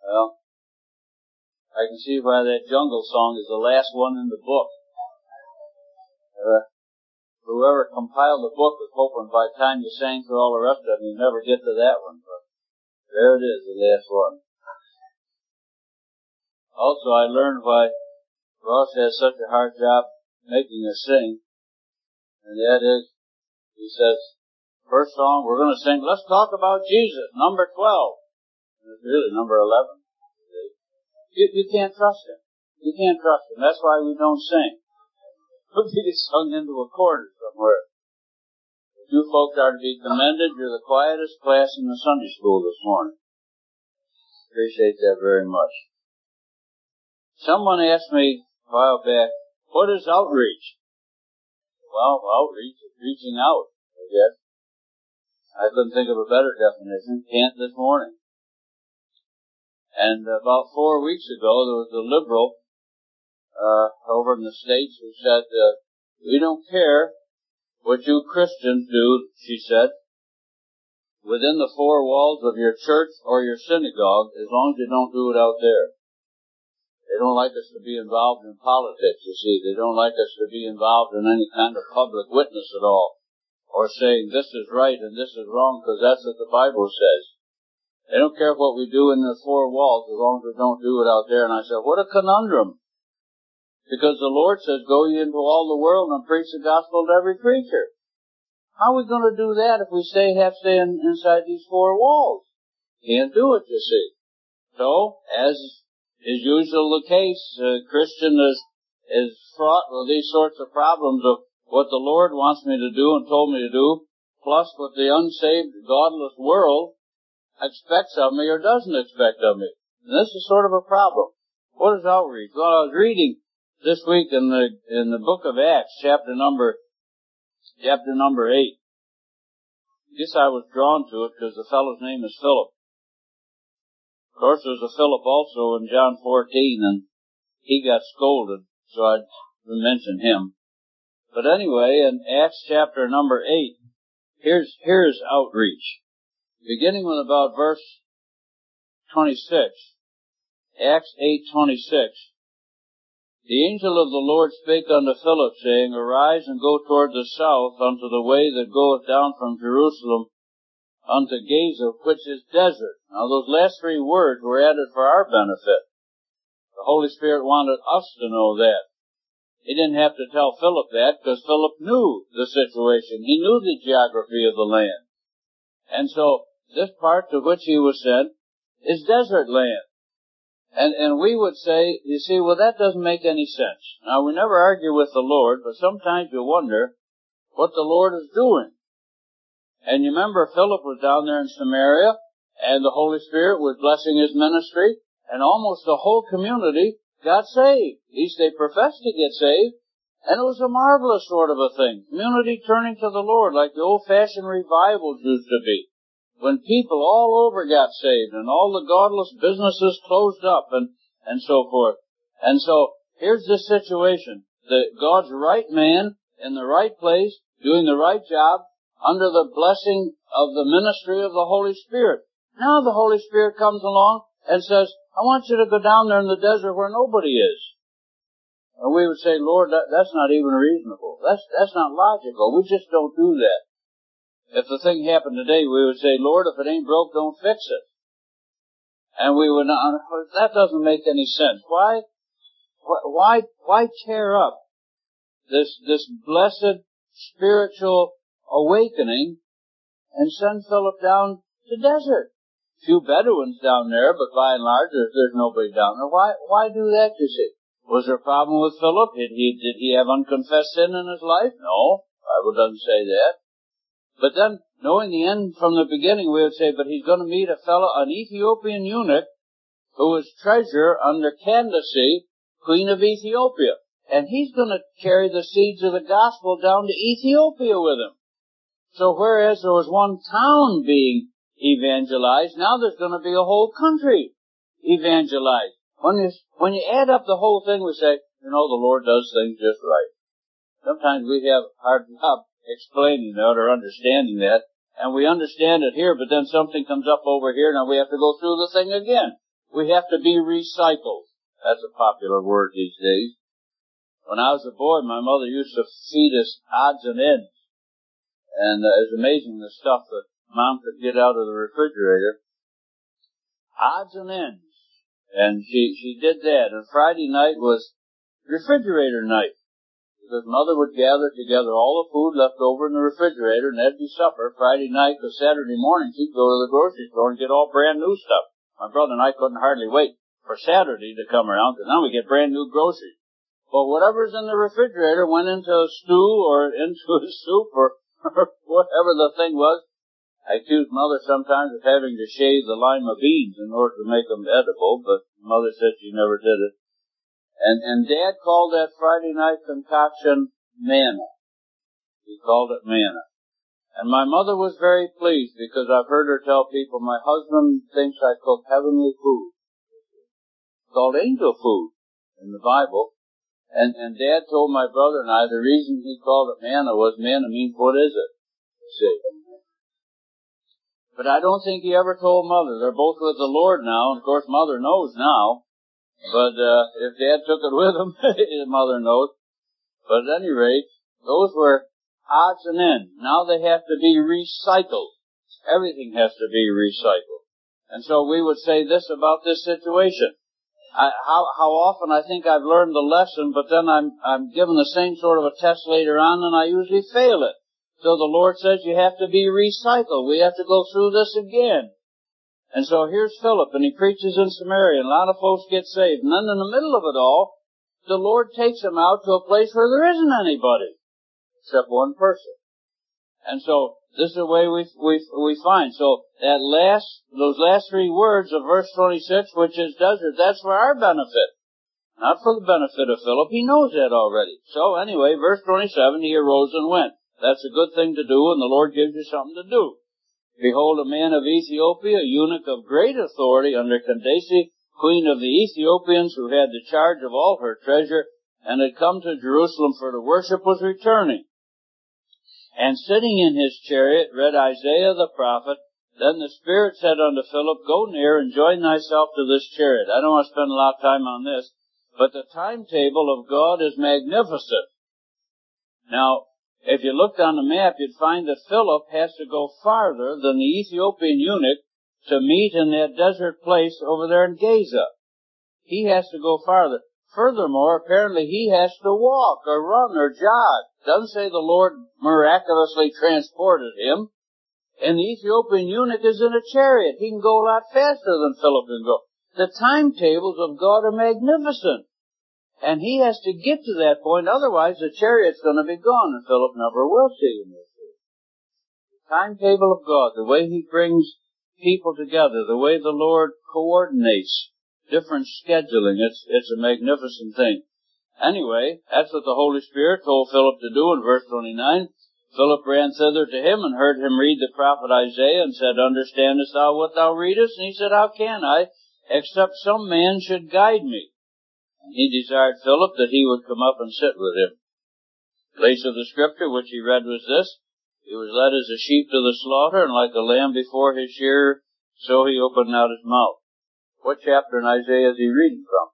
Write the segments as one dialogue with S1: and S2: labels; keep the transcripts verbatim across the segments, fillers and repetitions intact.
S1: Well, I can see why that jungle song is the last one in the book. Uh, whoever compiled the book was hoping by the time you sang through all the rest of them, you'd never get to that one. But there it is, the last one. Also, I learned why Ross has such a hard job making us sing. And that is, he says, first song, we're going to sing, let's talk about Jesus, number twelve. And it's really number eleven. You, you can't trust him. You can't trust him. That's why we don't sing. We'll be sung into a corner somewhere. You folks are to be commended. You're the quietest class in the Sunday school this morning. Appreciate that very much. Someone asked me a while back, what is outreach? Well, outreach is reaching out, I guess. I couldn't think of a better definition. Can't this morning. And about four weeks ago, there was a liberal uh, over in the States who said, uh, we don't care what you Christians do, she said, within the four walls of your church or your synagogue, as long as you don't do it out there. They don't like us to be involved in politics, you see. They don't like us to be involved in any kind of public witness at all, or saying this is right and this is wrong, because that's what the Bible says. They don't care what we do in the four walls as long as we don't do it out there. And I said, what a conundrum. Because the Lord says, go ye into all the world and preach the gospel to every creature. How are we going to do that if we stay, have to stay in, inside these four walls? Can't do it, you see. So, as is usually the case, a Christian is, is fraught with these sorts of problems of what the Lord wants me to do and told me to do, plus what the unsaved, godless world expects of me or doesn't expect of me. And this is sort of a problem. What is outreach? Well, I was reading this week in the in the book of Acts, chapter number chapter number eight. I guess I was drawn to it because the fellow's name is Philip. Of course, there's a Philip also in John fourteen, and he got scolded, so I mentioned him. But anyway, in Acts chapter number eight, here's here's outreach. Beginning with about verse twenty-six, Acts eight twenty-six. The angel of the Lord spake unto Philip, saying, arise and go toward the south unto the way that goeth down from Jerusalem unto Gaza, which is desert. Now those last three words were added for our benefit. The Holy Spirit wanted us to know that. He didn't have to tell Philip that, because Philip knew the situation. He knew the geography of the land. And so, this part to which he was sent is desert land. And, and we would say, you see, well, that doesn't make any sense. Now, we never argue with the Lord, but sometimes you wonder what the Lord is doing. And you remember Philip was down there in Samaria, and the Holy Spirit was blessing his ministry, and almost the whole community got saved. At least they professed to get saved. And it was a marvelous sort of a thing. Community turning to the Lord like the old-fashioned revivals used to be. When people all over got saved and all the godless businesses closed up and, and so forth. And so, here's this situation. The, God's right man in the right place, doing the right job, under the blessing of the ministry of the Holy Spirit. Now the Holy Spirit comes along and says, I want you to go down there in the desert where nobody is. And we would say, Lord, that, that's not even reasonable. That's, that's not logical. We just don't do that. If the thing happened today, we would say, Lord, if it ain't broke, don't fix it. And we would not, that doesn't make any sense. Why, why, why tear up this, this blessed spiritual awakening and send Philip down to desert? A few Bedouins down there, but by and large, there's, there's nobody down there. Why, why do that, you see? Was there a problem with Philip? Did he, did he have unconfessed sin in his life? No. The Bible doesn't say that. But then, knowing the end from the beginning, we would say, but he's going to meet a fellow, an Ethiopian eunuch, who was treasurer under Candace, queen of Ethiopia. And he's going to carry the seeds of the gospel down to Ethiopia with him. So whereas there was one town being evangelized, now there's going to be a whole country evangelized. When you, when you add up the whole thing, we say, you know, the Lord does things just right. Sometimes we have a hard job explaining that or understanding that, and we understand it here, but then something comes up over here, now we have to go through the thing again. We have to be recycled. That's a popular word these days. When I was a boy, my mother used to feed us odds and ends. And uh, it's amazing the stuff that Mom could get out of the refrigerator. Odds and ends. And she, she did that. And Friday night was refrigerator night. Because Mother would gather together all the food left over in the refrigerator, and that'd be supper Friday night, because Saturday morning she'd go to the grocery store and get all brand new stuff. My brother and I couldn't hardly wait for Saturday to come around, because now we get brand new groceries. But whatever's in the refrigerator went into a stew or into a soup or, or whatever the thing was. I accused Mother sometimes of having to shave the lima beans in order to make them edible, but Mother said she never did it. And, and Dad called that Friday night concoction manna. He called it manna. And my mother was very pleased, because I've heard her tell people, my husband thinks I cook heavenly food. It's called angel food in the Bible. And, and Dad told my brother and I the reason he called it manna was manna means, what is it? See. But I don't think he ever told Mother. They're both with the Lord now, and of course Mother knows now. But uh if Dad took it with him, his mother knows. But at any rate, those were odds and ends. Now they have to be recycled. Everything has to be recycled. And so we would say this about this situation. I, how, how often I think I've learned the lesson, but then I'm, I'm given the same sort of a test later on, and I usually fail it. So the Lord says you have to be recycled. We have to go through this again. And so here's Philip, and he preaches in Samaria, and a lot of folks get saved. And then in the middle of it all, the Lord takes him out to a place where there isn't anybody, except one person. And so this is the way we we we find. So that last, those last three words of verse twenty-six, which is desert, that's for our benefit, not for the benefit of Philip. He knows that already. So anyway, verse twenty-seven, he arose and went. That's a good thing to do, and the Lord gives you something to do. Behold, a man of Ethiopia, a eunuch of great authority under Candace, queen of the Ethiopians, who had the charge of all her treasure, and had come to Jerusalem for to worship, was returning. And sitting in his chariot read Isaiah the prophet. Then the Spirit said unto Philip, Go near and join thyself to this chariot. I don't want to spend a lot of time on this, but the timetable of God is magnificent. Now, if you looked on the map, you'd find that Philip has to go farther than the Ethiopian eunuch to meet in that desert place over there in Gaza. He has to go farther. Furthermore, apparently he has to walk or run or jog. Doesn't say the Lord miraculously transported him. And the Ethiopian eunuch is in a chariot. He can go a lot faster than Philip can go. The timetables of God are magnificent. And he has to get to that point, otherwise the chariot's going to be gone, and Philip never will see him. The timetable of God, the way he brings people together, the way the Lord coordinates different scheduling, it's, it's a magnificent thing. Anyway, that's what the Holy Spirit told Philip to do in verse twenty-nine. Philip ran thither to him and heard him read the prophet Isaiah and said, Understandest thou what thou readest? And he said, How can I, except some man should guide me? He desired Philip that he would come up and sit with him. The place of the scripture which he read was this: He was led as a sheep to the slaughter, and like a lamb before his shearer, so he opened not his mouth. What chapter in Isaiah is he reading from?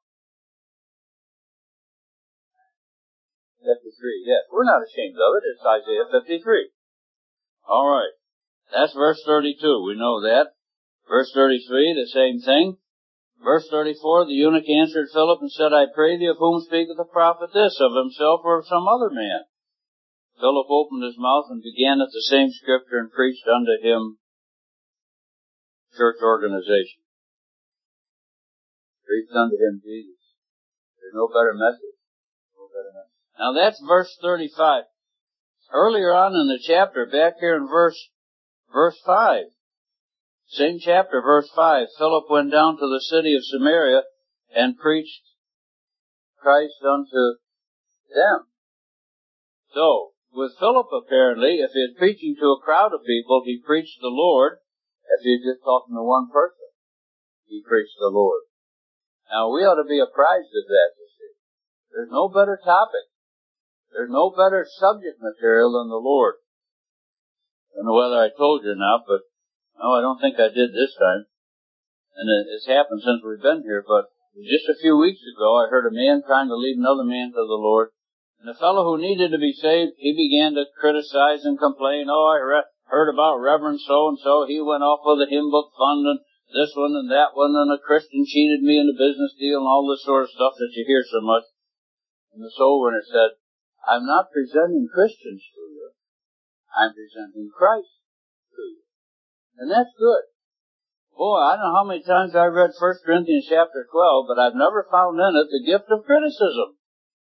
S1: fifty-three, yes. We're not ashamed of it. It's Isaiah fifty-three. All right. That's verse thirty-two. We know that. Verse thirty-three, the same thing. Verse thirty-four, the eunuch answered Philip and said, I pray thee, of whom speaketh the prophet this, of himself or of some other man? Philip opened his mouth and began at the same scripture and preached unto him church organization. Preached unto him Jesus. There's no better message. No better message. Now that's verse thirty-five. Earlier on in the chapter, back here in verse, verse five, same chapter, verse five, Philip went down to the city of Samaria and preached Christ unto them. So, with Philip apparently, if he's preaching to a crowd of people, he preached the Lord. If he's just talking to one person, he preached the Lord. Now, we ought to be apprised of that, you see. There's no better topic. There's no better subject material than the Lord. I don't know whether I told you or not, but no, I don't think I did this time. and it's happened since we've been here, but just a few weeks ago, I heard a man trying to lead another man to the Lord. And the fellow who needed to be saved, he began to criticize and complain. Oh, I re- heard about Reverend so-and-so. He went off with a hymn book fund and this one and that one, and a Christian cheated me in a business deal and all this sort of stuff that you hear so much. And the soul winner said, I'm not presenting Christians to you. I'm presenting Christ to you. And that's good. Boy, I don't know how many times I've read First Corinthians chapter twelve, but I've never found in it the gift of criticism.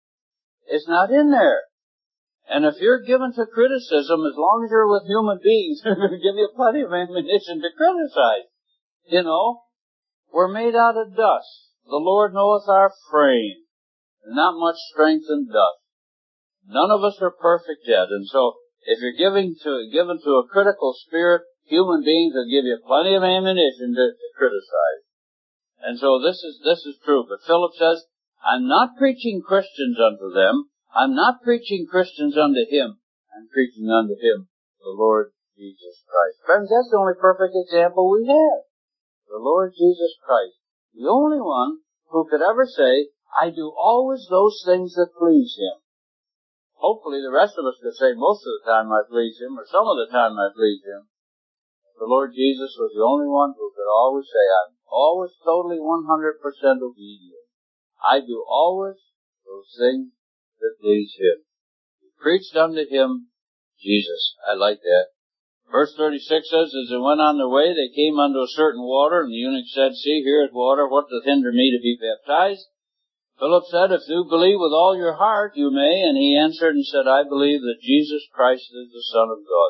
S1: It's not in there. And if you're given to criticism, as long as you're with human beings, they're going to give you plenty of ammunition to criticize. You know, we're made out of dust. The Lord knoweth our frame. Not much strength in dust. None of us are perfect yet. And so, if you're giving to, given to a critical spirit, human beings will give you plenty of ammunition to, to criticize. And so this is, this is true. But Philip says, I'm not preaching Christians unto them. I'm not preaching Christians unto him. I'm preaching unto him, the Lord Jesus Christ. Friends, that's the only perfect example we have. The Lord Jesus Christ. The only one who could ever say, I do always those things that please him. Hopefully the rest of us could say most of the time I please him, or some of the time I please him. The Lord Jesus was the only one who could always say, I'm always totally one hundred percent obedient. I do always those things that please him. He preached unto him Jesus. I like that. Verse thirty-six says, as they went on their way, they came unto a certain water, and the eunuch said, see, here is water, what doth hinder me to be baptized? Philip said, if you believe with all your heart, you may. And he answered and said, I believe that Jesus Christ is the Son of God.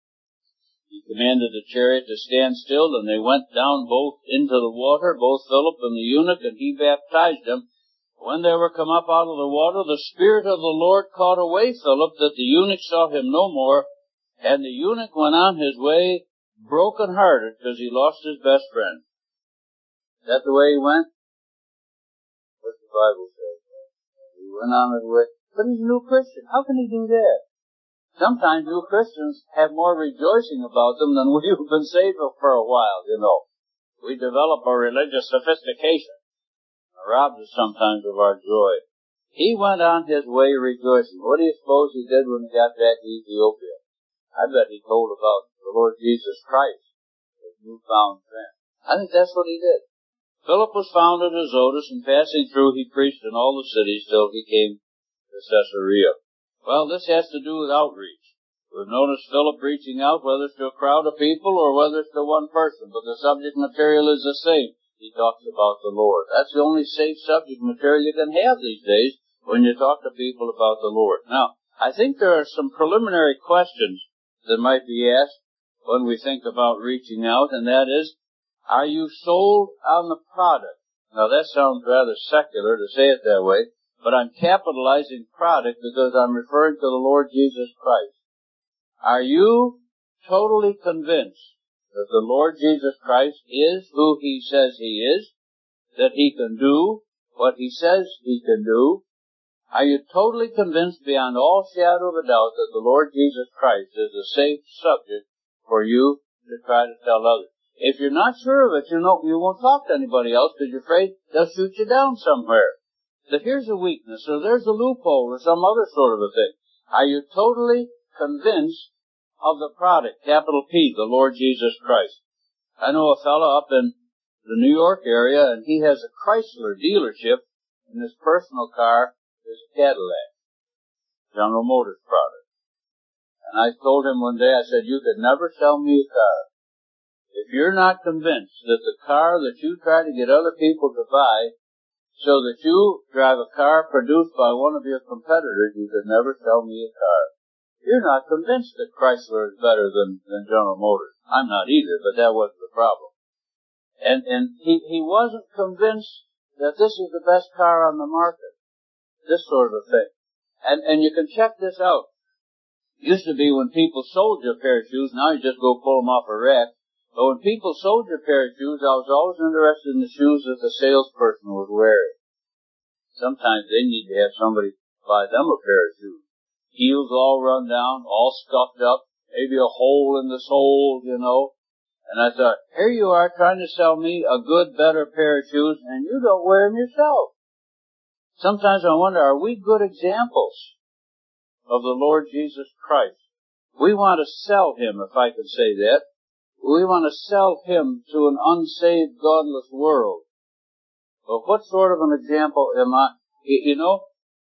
S1: He commanded the chariot to stand still, and they went down both into the water, both Philip and the eunuch, and he baptized them. When they were come up out of the water, the Spirit of the Lord caught away Philip, that the eunuch saw him no more, and the eunuch went on his way broken-hearted, because he lost his best friend. Is that the way he went? What's the Bible say? He went on his way. But he's a new Christian. How can he do that? Sometimes new Christians have more rejoicing about them than we who've been saved for a while, you know. We develop a religious sophistication. It robs us sometimes of our joy. He went on his way rejoicing. What do you suppose he did when he got back to Ethiopia? I bet he told about the Lord Jesus Christ, his newfound friend. I think that's what he did. Philip was found at Azotus, and passing through, he preached in all the cities till he came to Caesarea. Well, this has to do with outreach. We've noticed Philip reaching out, whether it's to a crowd of people or whether it's to one person, but the subject material is the same. He talks about the Lord. That's the only safe subject material you can have these days when you talk to people about the Lord. Now, I think there are some preliminary questions that might be asked when we think about reaching out, and that is, are you sold on the product? Now, that sounds rather secular to say it that way, but I'm capitalizing product because I'm referring to the Lord Jesus Christ. Are you totally convinced that the Lord Jesus Christ is who he says he is, that he can do what he says he can do? Are you totally convinced beyond all shadow of a doubt that the Lord Jesus Christ is a safe subject for you to try to tell others? If you're not sure of it, you know, you won't talk to anybody else because you're afraid they'll shoot you down somewhere. That here's a weakness, or there's a loophole, or some other sort of a thing. Are you totally convinced of the product, capital P, the Lord Jesus Christ? I know a fellow up in the New York area, and he has a Chrysler dealership, and his personal car is a Cadillac, General Motors product. And I told him one day, I said, you could never sell me a car. If you're not convinced that the car that you try to get other people to buy, so that you drive a car produced by one of your competitors, you could never sell me a car. You're not convinced that Chrysler is better than, than General Motors. I'm not either, but that wasn't the problem. And, and he, he wasn't convinced that this is the best car on the market. This sort of thing. And, and you can check this out. It used to be when people sold you a pair of shoes, now you just go pull them off a rack. But when people sold you a pair of shoes, I was always interested in the shoes that the salesperson was wearing. Sometimes they need to have somebody buy them a pair of shoes. Heels all run down, all scuffed up, maybe a hole in the sole, you know. And I thought, here you are trying to sell me a good, better pair of shoes, and you don't wear them yourself. Sometimes I wonder, are we good examples of the Lord Jesus Christ? We want to sell Him, if I could say that. We want to sell Him to an unsaved, godless world. But what sort of an example am I? You know,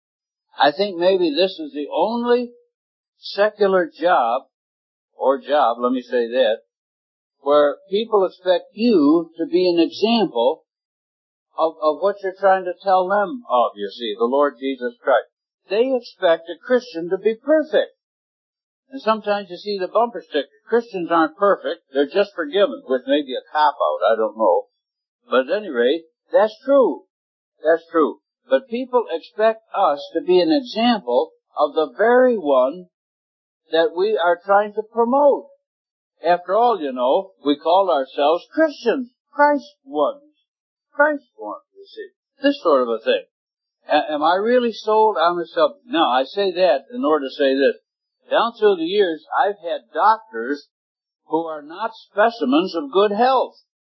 S1: I think maybe this is the only secular job, or job, let me say that, where people expect you to be an example of, of what you're trying to tell them of, you see, the Lord Jesus Christ. They expect a Christian to be perfect. And sometimes you see the bumper sticker, Christians aren't perfect, they're just forgiven, which may be a cop-out, I don't know. But at any rate, that's true. That's true. But people expect us to be an example of the very one that we are trying to promote. After all, you know, we call ourselves Christians, Christ ones. Christ ones, you see. This sort of a thing. A- am I really sold on the subject? No, I say that in order to say this. Down through the years, I've had doctors who are not specimens of good health.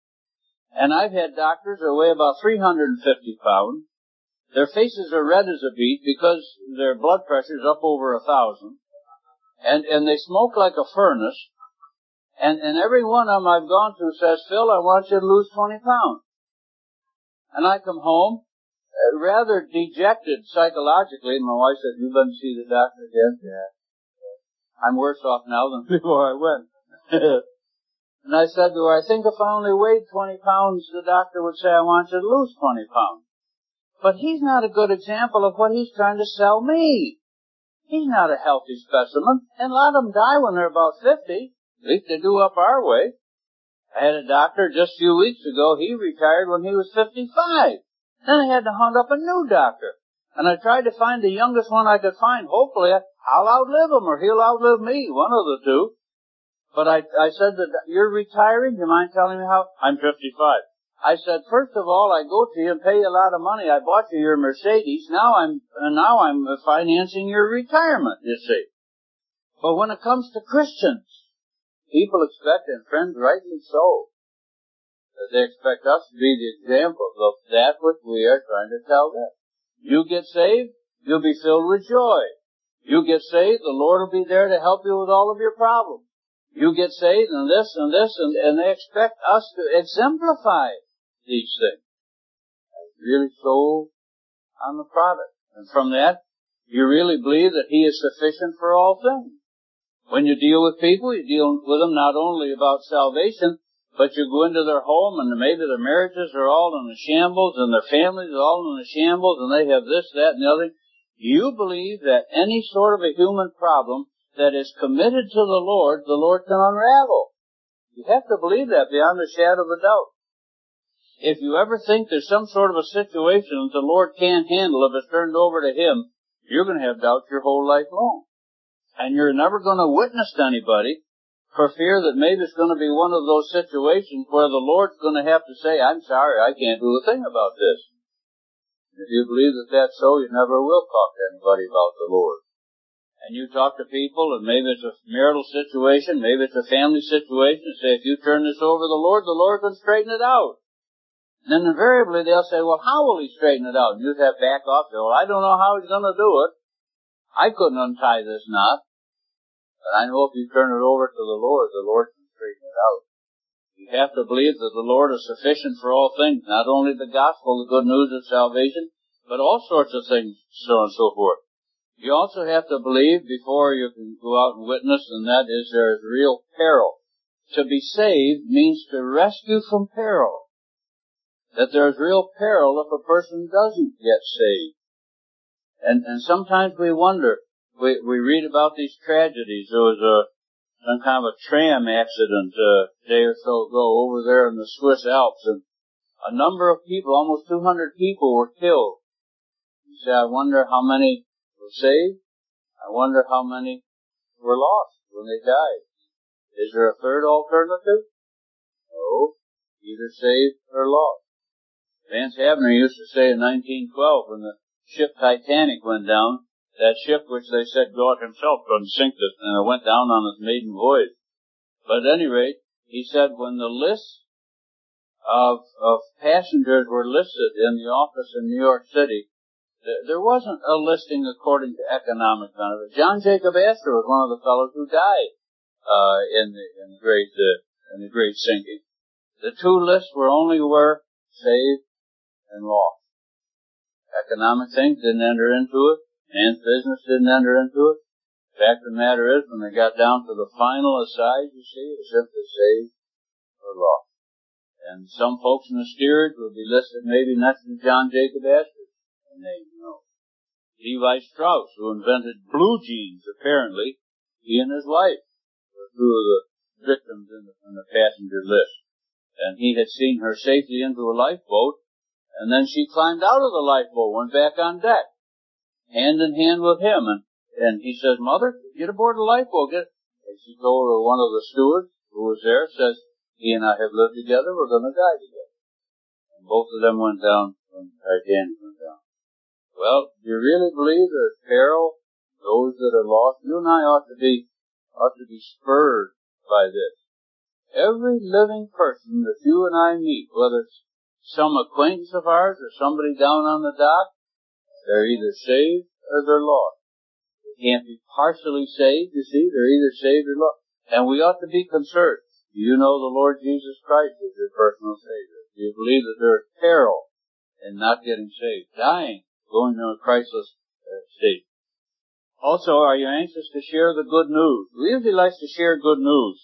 S1: And I've had doctors who weigh about three hundred fifty pounds. Their faces are red as a beet because their blood pressure is up over a thousand. And, and they smoke like a furnace. And, and every one of them I've gone to says, Phil, I want you to lose twenty pounds. And I come home, uh, rather dejected psychologically. And my wife said, you been to see the doctor again? Yeah. I'm worse off now than before I went. And I said to her, I think if I only weighed twenty pounds, the doctor would say, I want you to lose twenty pounds. But he's not a good example of what he's trying to sell me. He's not a healthy specimen. And a lot of them die when they're about fifty. At least they do up our way. I had a doctor just a few weeks ago. He retired when he was fifty-five. Then I had to hunt up a new doctor. And I tried to find the youngest one I could find. Hopefully, I'll outlive him or he'll outlive me, one of the two. But I, I said, that you're retiring? Do you mind telling me how? I'm fifty-five. I said, first of all, I go to you and pay you a lot of money. I bought you your Mercedes. Now I'm, uh, now I'm financing your retirement, you see. But when it comes to Christians, people expect, and friends, rightly so, that they expect us to be the examples of that which we are trying to tell them. You get saved, you'll be filled with joy. You get saved, the Lord will be there to help you with all of your problems. You get saved and this and this, and, and they expect us to exemplify these things. Really sold on the product. And from that, you really believe that He is sufficient for all things. When you deal with people, you deal with them not only about salvation, but you go into their home and maybe their marriages are all in a shambles and their families are all in a shambles and they have this, that, and the other. You believe that any sort of a human problem that is committed to the Lord, the Lord can unravel. You have to believe that beyond a shadow of a doubt. If you ever think there's some sort of a situation that the Lord can't handle if it's turned over to Him, you're going to have doubts your whole life long. And you're never going to witness to anybody for fear that maybe it's going to be one of those situations where the Lord's going to have to say, I'm sorry, I can't do a thing about this. If you believe that that's so, you never will talk to anybody about the Lord. And you talk to people, and maybe it's a marital situation, maybe it's a family situation, and say, if you turn this over to the Lord, the Lord can straighten it out. And then invariably they'll say, well, how will He straighten it out? And you'd have to back off and say, well, I don't know how He's going to do it. I couldn't untie this knot. But I know if you turn it over to the Lord, the Lord can straighten it out. You have to believe that the Lord is sufficient for all things, not only the gospel, the good news of salvation, but all sorts of things, so on and so forth. You also have to believe before you can go out and witness, and that is there is real peril. To be saved means to rescue from peril. That there is real peril if a person doesn't get saved. And, and sometimes we wonder, we, we read about these tragedies. There was a, some kind of a tram accident uh, a day or so ago over there in the Swiss Alps, and a number of people, almost two hundred people were killed. You say, I wonder how many were saved. I wonder how many were lost when they died. Is there a third alternative? No. Either saved or lost. Vance Havner used to say in nineteen twelve when the ship Titanic went down, that ship which they said God Himself couldn't sink it, and it went down on its maiden voyage. But at any rate, he said when the lists of, of passengers were listed in the office in New York City, there, there wasn't a listing according to economic benefit. John Jacob Astor was one of the fellows who died, uh, in the, in the great, uh, in the great sinking. The two lists were only were saved and lost. Economic things didn't enter into it. Man's business didn't enter into it. The fact of the matter is, when they got down to the final aside, you see, it was simply saved or lost. And some folks in the steerage would be listed maybe next to John Jacob Astor's name, you know. Levi Strauss, who invented blue jeans, apparently, he and his wife were two of the victims in the, in the passenger list. And he had seen her safely into a lifeboat, and then she climbed out of the lifeboat, went back on deck, hand in hand with him. And, and he says, "Mother, get aboard the lifeboat." Get. And she told her, one of the stewards who was there, says, "He and I have lived together, we're going to die together." And both of them went down when Titanic went down. Well, do you really believe that peril, those that are lost, you and I ought to be, ought to be spurred by this. Every living person that you and I meet, whether it's some acquaintance of ours or somebody down on the dock, they're either saved or they're lost. They can't be partially saved, you see, they're either saved or lost. And we ought to be concerned. Do you know the Lord Jesus Christ is your personal Savior? Do you believe that there is peril in not getting saved, dying, going to a Christless uh, state? Also, are you anxious to share the good news? We usually like to share good news.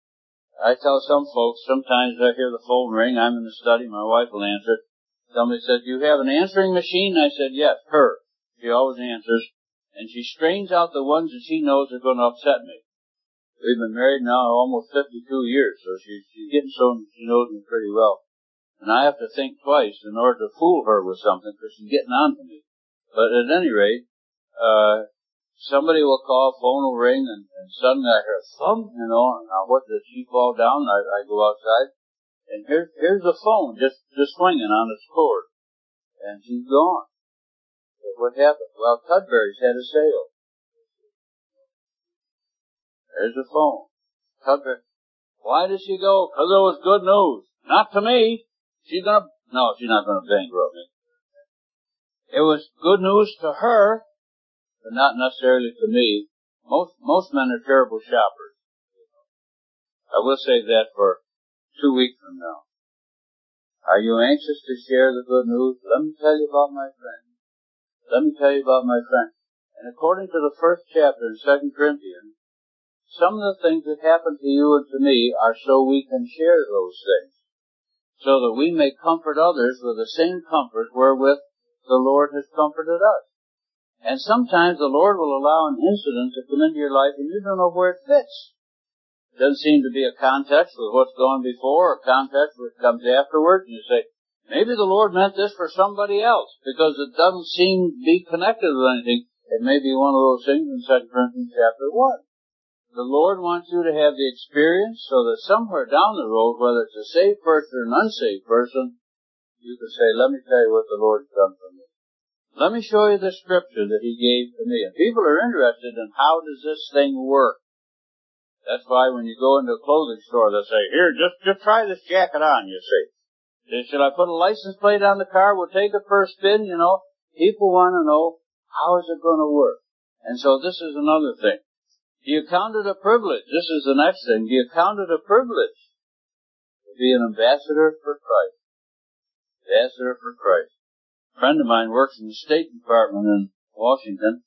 S1: I tell some folks, sometimes I hear the phone ring, I'm in the study, my wife will answer. Somebody said, "Do you have an answering machine?" I said, "Yes, her." She always answers, and she strains out the ones that she knows are going to upset me. We've been married now almost fifty-two years, so she's, she's getting so she knows me pretty well. And I have to think twice in order to fool her with something, because she's getting on to me. But at any rate, uh, somebody will call, phone will ring, and, and suddenly I hear a thump, you know, and now what, did she fall down? I, I go outside, and here, here's the phone just, just swinging on its cord. And she's gone. So what happened? Well, Tudbury's had a sale. There's the phone. Tudbury. Why did she go? Because it was good news. Not to me. She's gonna, no, she's not gonna bankrupt me. It was good news to her, but not necessarily to me. Most, most men are terrible shoppers. I will save that for two weeks from now. Are you anxious to share the good news? Let me tell you about my friend. Let me tell you about my friend. And according to the first chapter in Second Corinthians, some of the things that happen to you and to me are so we can share those things, so that we may comfort others with the same comfort wherewith the Lord has comforted us. And sometimes the Lord will allow an incident to come into your life and you don't know where it fits. It doesn't seem to be a context with what's gone before or context which comes afterwards. And you say, maybe the Lord meant this for somebody else, because it doesn't seem to be connected with anything. It may be one of those things in Second Corinthians chapter one. The Lord wants you to have the experience so that somewhere down the road, whether it's a saved person or an unsaved person, you can say, let me tell you what the Lord's done for me. Let me show you the scripture that He gave to me. And people are interested in how does this thing work. That's why when you go into a clothing store, they'll say, here, just, just try this jacket on, you see. Should I put a license plate on the car? We'll take it for a spin, you know. People want to know, how is it going to work? And so this is another thing. Do you count it a privilege? This is the next thing. Do you count it a privilege to be an ambassador for Christ? Ambassador for Christ. A friend of mine works in the State Department in Washington.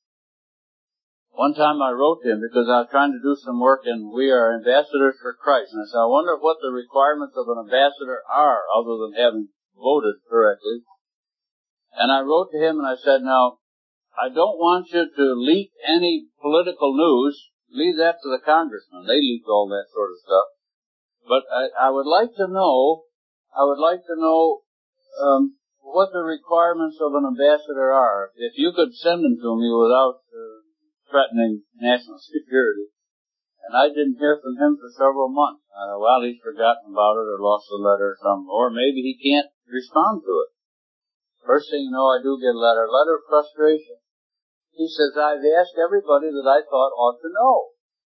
S1: One time I wrote to him because I was trying to do some work, and we are ambassadors for Christ. And I said, I wonder what the requirements of an ambassador are, other than having voted correctly. And I wrote to him and I said, now, I don't want you to leak any political news. Leave that to the congressmen. They leak all that sort of stuff. But I, I would like to know, I would like to know um, what the requirements of an ambassador are. If you could send them to me without uh, threatening national security. And I didn't hear from him for several months. Uh, well, he's forgotten about it or lost the letter or something. Or maybe he can't respond to it. First thing you know, I do get a letter, a letter of frustration. He says, I've asked everybody that I thought ought to know.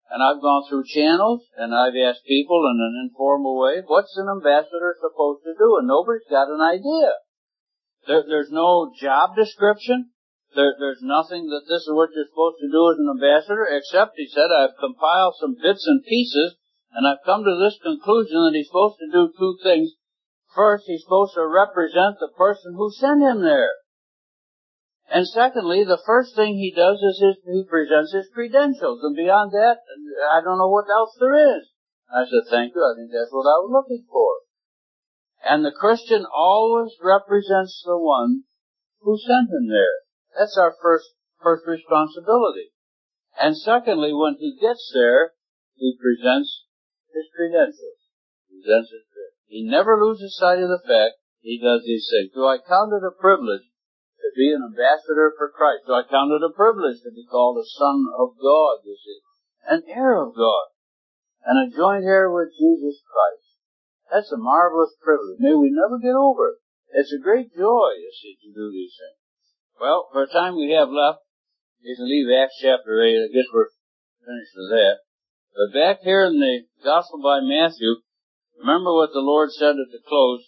S1: and I've gone through channels, and I've asked people in an informal way, what's an ambassador supposed to do? And nobody's got an idea. There, there's no job description. There, there's nothing that this is what you're supposed to do as an ambassador, except, he said, I've compiled some bits and pieces, and I've come to this conclusion that he's supposed to do two things. First, he's supposed to represent the person who sent him there. And secondly, the first thing he does is his, he presents his credentials. And beyond that, I don't know what else there is. I said, thank you. I think that's what I was looking for. And the Christian always represents the one who sent him there. That's our first, first responsibility. And secondly, when he gets there, he presents his credentials. He presents his credentials. He never loses sight of the fact he does these things. Do I count it a privilege to be an ambassador for Christ? Do I count it a privilege to be called a son of God, you see? An heir of God. And a joint heir with Jesus Christ. That's a marvelous privilege. May we never get over it. It's a great joy, you see, to do these things. Well, for the time we have left, you can leave Acts chapter eight. I guess we're finished with that. But back here in the Gospel by Matthew, remember what the Lord said at the close.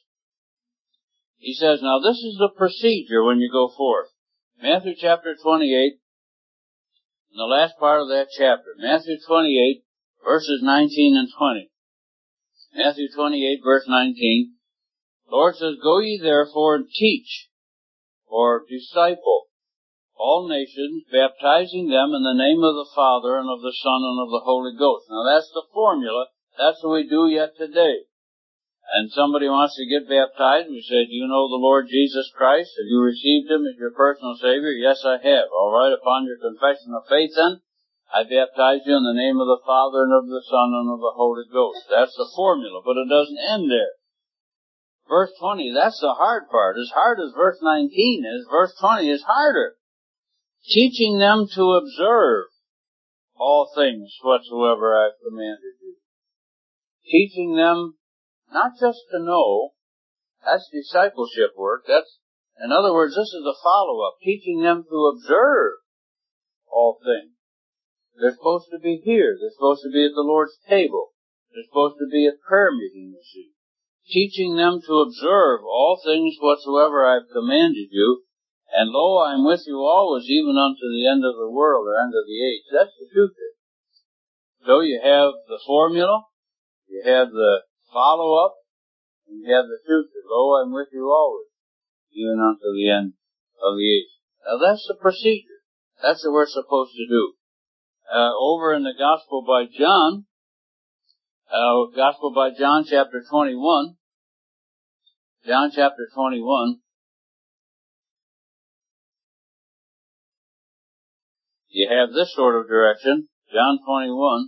S1: He says, now this is the procedure when you go forth. Matthew chapter twenty-eight, in the last part of that chapter. Matthew twenty-eight, verses nineteen and twenty. Matthew twenty-eight, verse nineteen. The Lord says, go ye therefore and teach, or disciple, all nations, baptizing them in the name of the Father and of the Son and of the Holy Ghost. Now that's the formula. That's what we do yet today. And somebody wants to get baptized, we say, do you know the Lord Jesus Christ? Have you received Him as your personal Savior? Yes, I have. All right, upon your confession of faith then, I baptize you in the name of the Father and of the Son and of the Holy Ghost. That's the formula, but it doesn't end there. Verse twenty, that's the hard part. As hard as verse nineteen is, verse twenty is harder. Teaching them to observe all things whatsoever I've commanded you. Teaching them not just to know, that's discipleship work. That's, in other words, this is the follow-up. Teaching them to observe all things. They're supposed to be here. They're supposed to be at the Lord's table. They're supposed to be at prayer meeting, you see. Teaching them to observe all things whatsoever I've commanded you. And lo, I am with you always, even unto the end of the world, or end of the age. That's the future. So you have the formula, you have the follow-up, and you have the future. Lo, I am with you always, even unto the end of the age. Now that's the procedure. That's what we're supposed to do. Uh, over in the Gospel by John, uh, Gospel by John chapter twenty-one, John chapter twenty-one, you have this sort of direction, John twenty-one.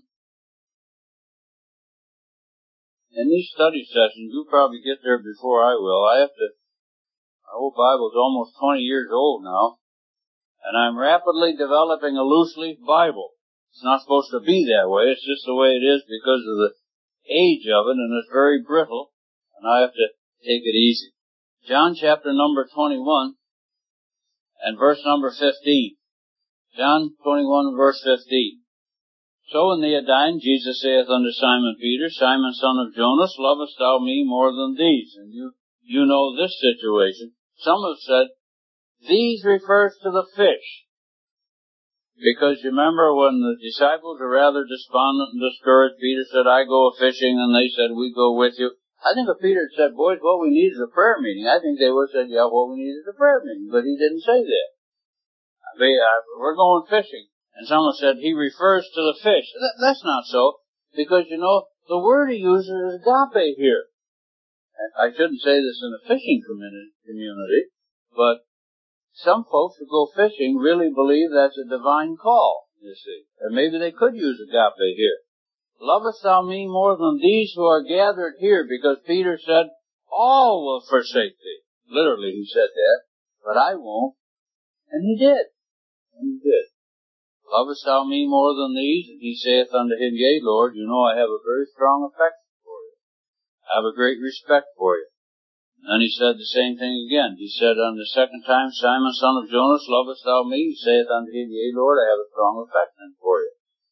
S1: In these study sessions, you'll probably get there before I will. I have to, my old Bible is almost twenty years old now, and I'm rapidly developing a loose leaf Bible. It's not supposed to be that way. It's just the way it is because of the age of it, and it's very brittle, and I have to take it easy. John chapter number twenty-one, and verse number fifteen. John twenty-one, verse fifteen. So when they had dined, Jesus saith unto Simon Peter, Simon, son of Jonas, lovest thou me more than these? And you, you know this situation. Some have said, these refers to the fish. Because you remember when the disciples were rather despondent and discouraged, Peter said, I go a-fishing, and they said, we go with you. I think if Peter had said, boys, what we need is a prayer meeting, I think they would have said, yeah, what we need is a prayer meeting. But he didn't say that. We're going fishing. And someone said, he refers to the fish. That, that's not so. Because, you know, the word he uses is agape here. I shouldn't say this in a fishing community, but some folks who go fishing really believe that's a divine call, you see. And maybe they could use agape here. Lovest thou me more than these who are gathered here? Because Peter said, all will forsake thee. Literally, he said that. But I won't. And he did. And he did. Lovest thou me more than these? And he saith unto him, Yea, Lord, you know I have a very strong affection for you. I have a great respect for you. And then he said the same thing again. He said on the second time, Simon, son of Jonas, lovest thou me? He saith unto him, Yea, Lord, I have a strong affection for you.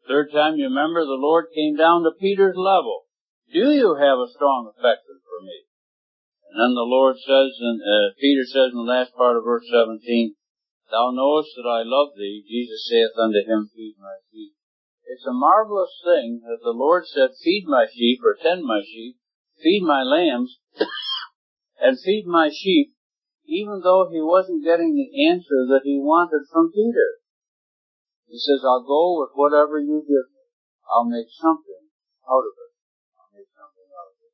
S1: Third time, you remember, the Lord came down to Peter's level. Do you have a strong affection for me? And then the Lord says, and uh, Peter says in the last part of verse seventeen, Thou knowest that I love thee. Jesus saith unto him, Feed my sheep. It's a marvelous thing that the Lord said, feed my sheep, or tend my sheep, feed my lambs, and feed my sheep, even though he wasn't getting the answer that he wanted from Peter. He says, I'll go with whatever you give me. I'll make something out of it. I'll make something out of it.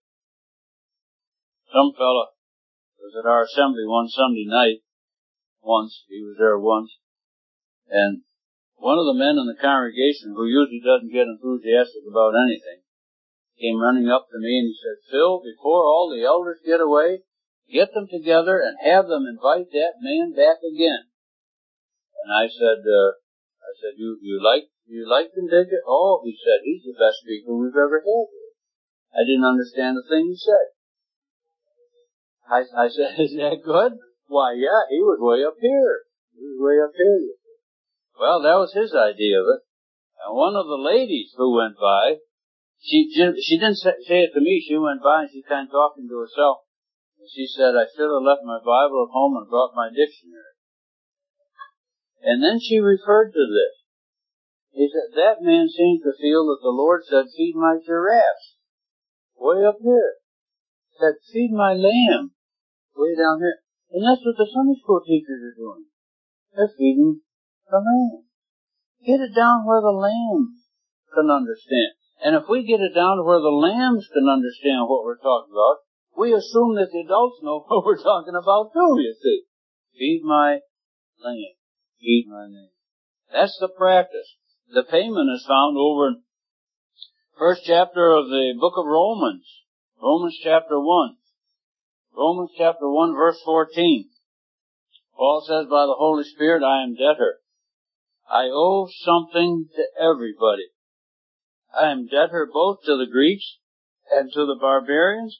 S1: Some fella was at our assembly one Sunday night, once, he was there once, and one of the men in the congregation, who usually doesn't get enthusiastic about anything, came running up to me and he said, Phil, before all the elders get away, get them together and have them invite that man back again. And I said, uh, I said, you, you like, you like him, did you? Oh, he said, he's the best speaker we've ever had here. I didn't understand the thing he said. I, I said, is that good? Why, yeah, he was way up here. He was way up here. Well, that was his idea of it. And one of the ladies who went by, she, she didn't say it to me, she went by and she kind of talking to herself. She said, I should have left my Bible at home and brought my dictionary. And then she referred to this. He said, that man seems to feel that the Lord said, feed my giraffes. Way up here. Said, feed my lamb. Way down here. And that's what the Sunday school teachers are doing. They're feeding the lamb. Get it down where the lambs can understand. And if we get it down to where the lambs can understand what we're talking about, we assume that the adults know what we're talking about too, you see. Feed my lamb. Feed my lamb. That's the practice. The payment is found over in first chapter of the book of Romans. Romans chapter one. Romans chapter one verse fourteen. Paul says, by the Holy Spirit, I am debtor. I owe something to everybody. I am debtor both to the Greeks and to the barbarians,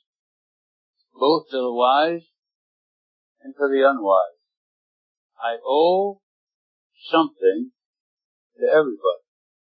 S1: both to the wise and to the unwise. I owe something to everybody.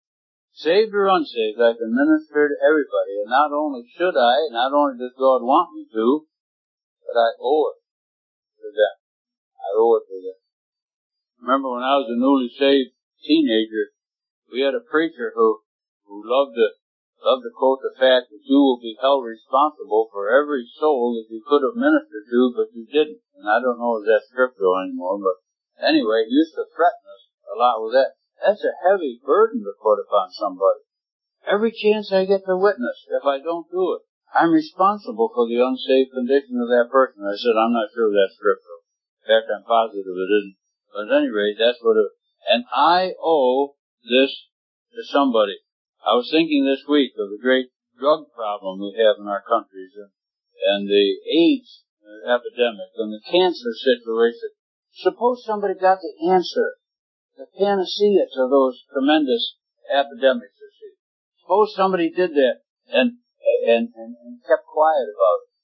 S1: Saved or unsaved, I can minister to everybody. And not only should I, not only does God want me to, but I owe it to them. I owe it to them. Remember when I was a newly saved teenager, we had a preacher who, who loved to, loved to quote the fact that you will be held responsible for every soul that you could have ministered to, but you didn't. And I don't know if that's scriptural anymore, but anyway, he used to threaten us a lot with that. That's a heavy burden to put upon somebody. Every chance I get to witness, if I don't do it, I'm responsible for the unsaved condition of that person. I said, I'm not sure that's scriptural. In fact, I'm positive it isn't. But at any rate, that's what it, and I owe this to somebody. I was thinking this week of the great drug problem we have in our countries, and, and the AIDS epidemic, and the cancer situation. Suppose somebody got the answer, the panacea to those tremendous epidemics, you see. Suppose somebody did that, and, and, and, and kept quiet about it.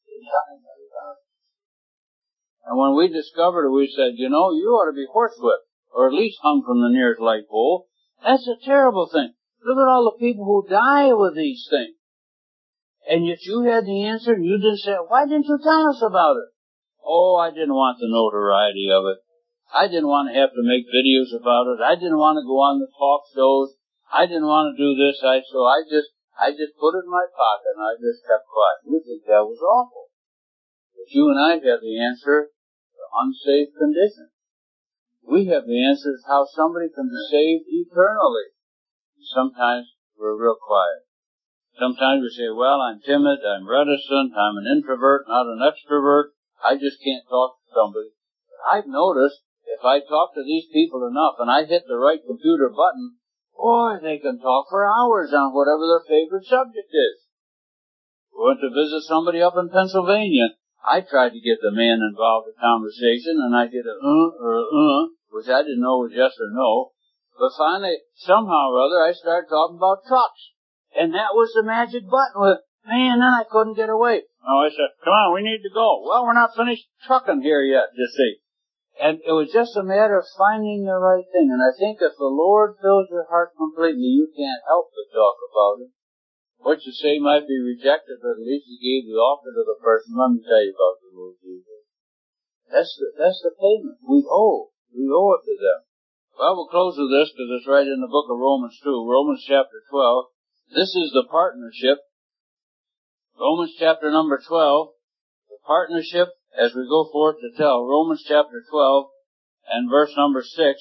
S1: And when we discovered it, we said, you know, you ought to be horsewhipped, or at least hung from the nearest light pole. That's a terrible thing. Look at all the people who die with these things. And yet you had the answer, and you didn't say, why didn't you tell us about it? Oh, I didn't want the notoriety of it. I didn't want to have to make videos about it. I didn't want to go on the talk shows. I didn't want to do this. I, so I just, I just put it in my pocket, and I just kept quiet. You think that was awful. But you and I have the answer. Unsaved condition. We have the answers how somebody can be saved eternally. Sometimes we're real quiet. Sometimes we say, well, I'm timid, I'm reticent, I'm an introvert, not an extrovert. I just can't talk to somebody. I've noticed if I talk to these people enough and I hit the right computer button, boy, they can talk for hours on whatever their favorite subject is. We went to visit somebody up in Pennsylvania. I tried to get the man involved in conversation, and I get a uh or a uh, which I didn't know was yes or no. But finally, somehow or other, I started talking about trucks. And that was the magic button. With, man, then I couldn't get away. Oh, I said, come on, we need to go. Well, we're not finished trucking here yet, you see. And it was just a matter of finding the right thing. And I think if the Lord fills your heart completely, you can't help but talk about it. What you say might be rejected, but at least you gave the offer to the person. Let me tell you about the Lord Jesus. That's the, that's the payment. We owe. We owe it to them. Well, we'll close with this because it's right in the book of Romans too. Romans chapter twelve. This is the partnership. Romans chapter number twelve. The partnership as we go forth to tell. Romans chapter twelve and verse number six.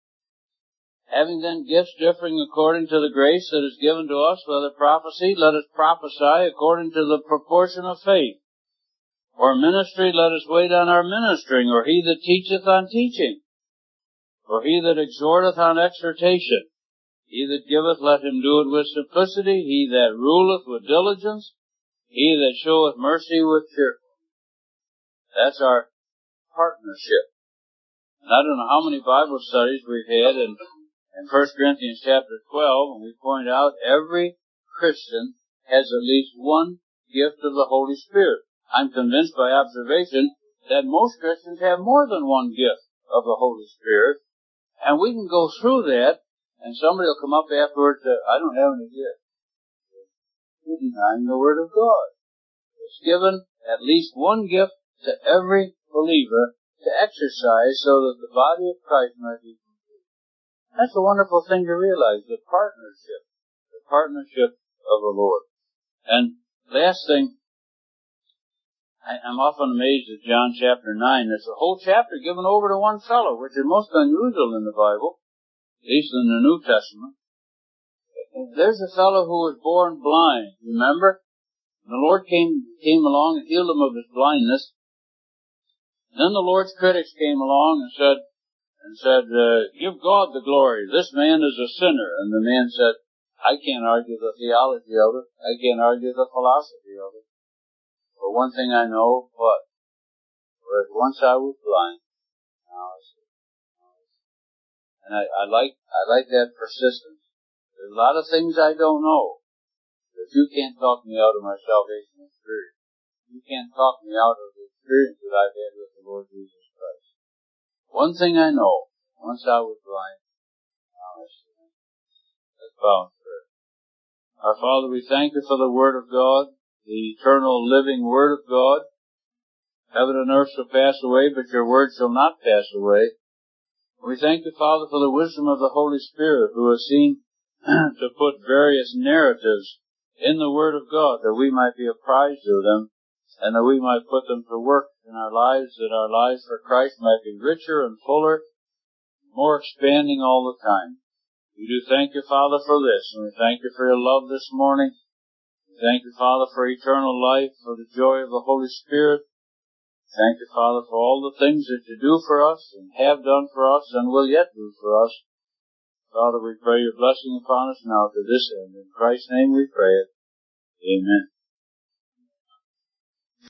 S1: Having then gifts differing according to the grace that is given to us, whether prophecy, let us prophesy according to the proportion of faith. Or ministry, let us wait on our ministering. Or he that teacheth on teaching. Or he that exhorteth on exhortation. He that giveth, let him do it with simplicity. He that ruleth with diligence. He that showeth mercy with cheerfulness. That's our partnership. And I don't know how many Bible studies we've had in In First Corinthians chapter twelve, and we point out every Christian has at least one gift of the Holy Spirit. I'm convinced by observation that most Christians have more than one gift of the Holy Spirit. And we can go through that, and somebody will come up afterwards and say, I don't have any gift. You're denying the Word of God. It's given at least one gift to every believer to exercise so that the body of Christ might be. That's a wonderful thing to realize, the partnership, the partnership of the Lord. And last thing, I, I'm often amazed at John chapter nine. There's a whole chapter given over to one fellow, which is most unusual in the Bible, at least in the New Testament. There's a fellow who was born blind, remember? And the Lord came, came along and healed him of his blindness. And then the Lord's critics came along and said, and said, uh, give God the glory. This man is a sinner. And the man said, I can't argue the theology of it. I can't argue the philosophy of it. But one thing I know, what? Whereas once I was blind, now I see. And I, I like, I like that persistence. There's a lot of things I don't know. But you can't talk me out of my salvation experience. You can't talk me out of the experience that I've had with the Lord Jesus Christ. One thing I know, once I was blind, now I see. Let's bow in prayer. Our Father, we thank you for the Word of God, the eternal living Word of God. Heaven and earth shall pass away, but your Word shall not pass away. We thank you, Father, for the wisdom of the Holy Spirit, who has seen to put various narratives in the Word of God, that we might be apprised of them, and that we might put them to work in our lives, that our lives for Christ might be richer and fuller, more expanding all the time. We do thank you, Father, for this, and we thank you for your love this morning. We thank you, Father, for eternal life, for the joy of the Holy Spirit. Thank you, Father, for all the things that you do for us, and have done for us, and will yet do for us. Father, we pray your blessing upon us now to this end. In Christ's name we pray it. Amen.